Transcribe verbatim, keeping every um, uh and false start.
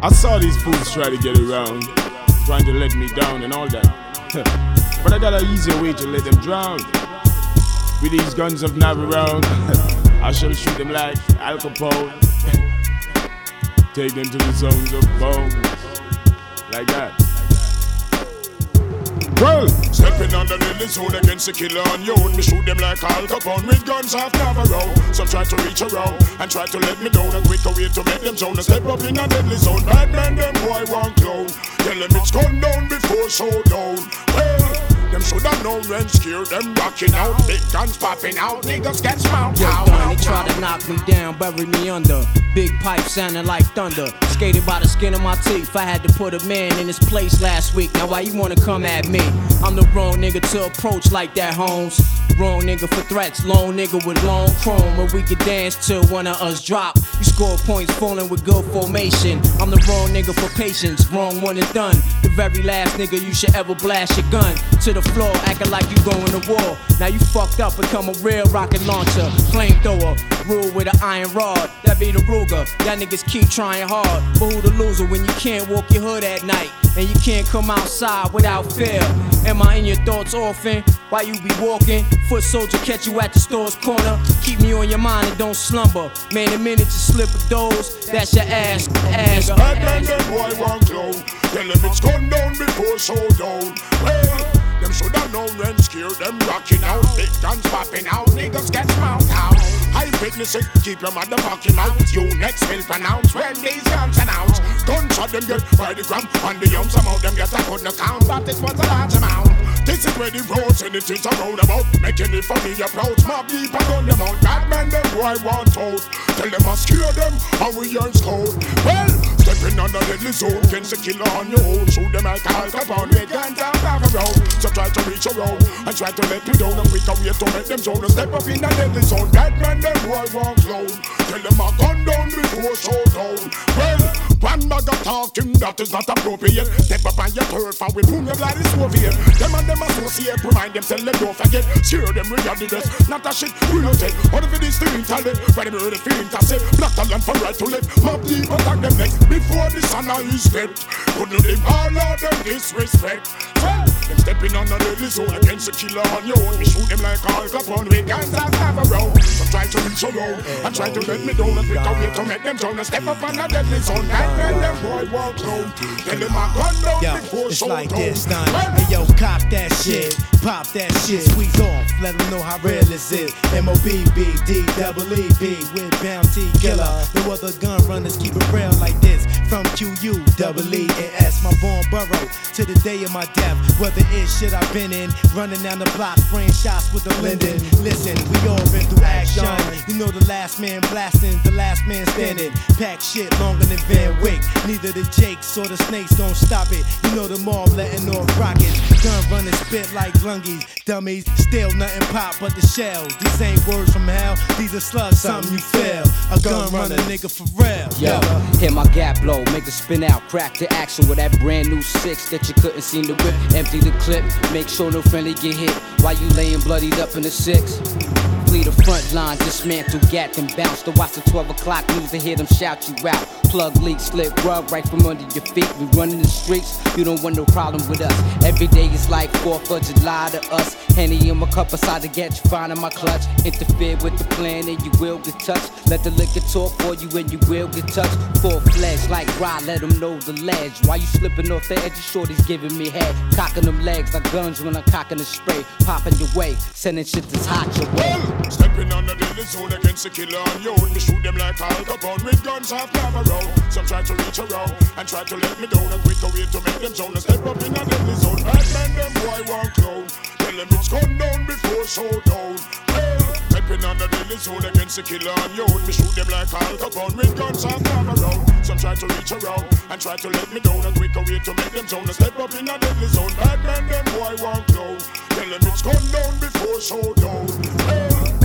I saw these fools try to get around, trying to let me down and all that. But I got an easier way to let them drown. With these guns of Navarone, I shall shoot them like Al Capone. Take them to the zones of bones, like that. Well, stepping on the deadly zone against the killer on your own. Me shoot them like Al Capone with guns off Navarone. Some try to reach around and try to let me down. A quicker way to make them zone. Step up in a deadly zone. Bad man, them boy won't clown. Tell them it's gone down before showdown. Well, them should have known when scared them rocking out. Big guns popping out, niggas get smoked out. Yo, Don, they try to knock me down, bury me under. Big pipe sounding like thunder. Skated by the skin of my teeth. I had to put a man in his place last week. Now why you wanna come at me? I'm the wrong nigga to approach like that, Holmes. Wrong nigga for threats, lone nigga with long chrome. Where we could dance till one of us drop. You score points falling with good formation. I'm the wrong nigga for patience, wrong one and done. The very last nigga you should ever blast your gun to the floor, acting like you going to war. Now you fucked up, become a real rocket launcher, flamethrower, rule with an iron rod. That be the Ruger. Y'all niggas keep trying hard, but who the loser when you can't walk your hood at night and you can't come outside without fear? Am I in your thoughts often? Why you be walking? Foot soldier catch you at the store's corner. Keep me on your mind and don't slumber. Man, the minute you slip a dose, that's your ass, ass. Bad man, them boy won't clown. Tell them it's gone down before showdown. Well, them should have known when scared them rocking out. Big guns popping out, niggas get smoked out. I witness it, keep your motherfucking mouth. You next will pronounce when these guns announce. Gunshot them get by the gram, and the young some of them get a good account, but it was a large amount. This is where the roads and it is a roundabout, making it for me approach. Mob deep and on them out. Bad man them boy want out. Tell them I scare them how we earn code. Well, stepping on the deadly zone against the killer on your own. Shoot them like Al Capone with guns out of a road. So try to reach around and try to let me down. And quick a way to make them zone. Step up in the deadly zone. Bad man them boy want clown. Tell them I gun down before showdown. Well, one bag of talking that is not appropriate. Step up on your turf and we boom your bloody Soviet. Them and them associate, remind them, tell them don't forget. Share them regarding this, not a shit we don't take. What if it is the talent? When them heard the feeling to say, black talent for right to live. Mob deep attack them next, before the sun is stepped. Couldn't live all of them disrespect. Well, them stepping on the deadly zone against the killer on your own. Me shoot them like Al Capone with guns that have a road. So try to reach a road and try to let me down. And pick a way to make them down and step up on the deadly zone. That when them boy walk home, tell them I gun down yo, before it's showdown. like this, done. Hey yo, cop that shit, pop that shit, squeeze off, let them know how real this is. M O B B D double E B with Bounty Killer. No other gun runners keep it real like this. From Q U double E and S, my born borough to the day of my death. Whether it's shit I've been in, running down the block, spraying shots with the Linden. Listen, we all been through action. You know the last man blasting, the last man standing. Pack shit longer than Van Wyck. Neither the Jakes or the Snakes gon' stop it. You know the mob letting off rockets. Gun running spit like lungies. Dummies, still nothing pop but the shells. These ain't words from hell, these are slugs, something you feel. A gun runner nigga for real. Yo, hit my gap blow, make it spin out, crack the axle with that brand new six that you couldn't seem to whip. Empty the clip, make sure no friendly get hit while you laying bloodied up in the six. Flee the front line, dismantle, gat and bounce. To watch the twelve o'clock news and hear them shout you out. Plug leak, slip, rub right from under your feet. We running the streets, you don't want no problem with us. Every day is like fourth of July to us. Henny in my cup aside to get you, find in my clutch. Interfere with the plan and you will get touched. Let the liquor talk for you and you will get touched. Full fledged like Rod, let them know the ledge. Why you slipping off the edge? Shorty's giving me head. Cocking them legs like guns when I'm cocking the spray. Popping your way, sending shit that's hot your way. Stepping on the deadly zone against the killer on your own. Me shoot them like Al Capone with guns off Navarone. Some try to reach around and try to let me down. A quicker way to make them zone. And step up in a deadly zone. Bad man, them boy won't clown. Tell them it's gone down before showdown. Well, stepping on the deadly zone against the killer on your own. Me shoot them like Al Capone with guns off Navarone. Some try to reach around and try to let me down. A quicker way to make them zone. And step up in a deadly zone. Bad man, them boy won't clown. Tell them it's gone down before showdown. Well,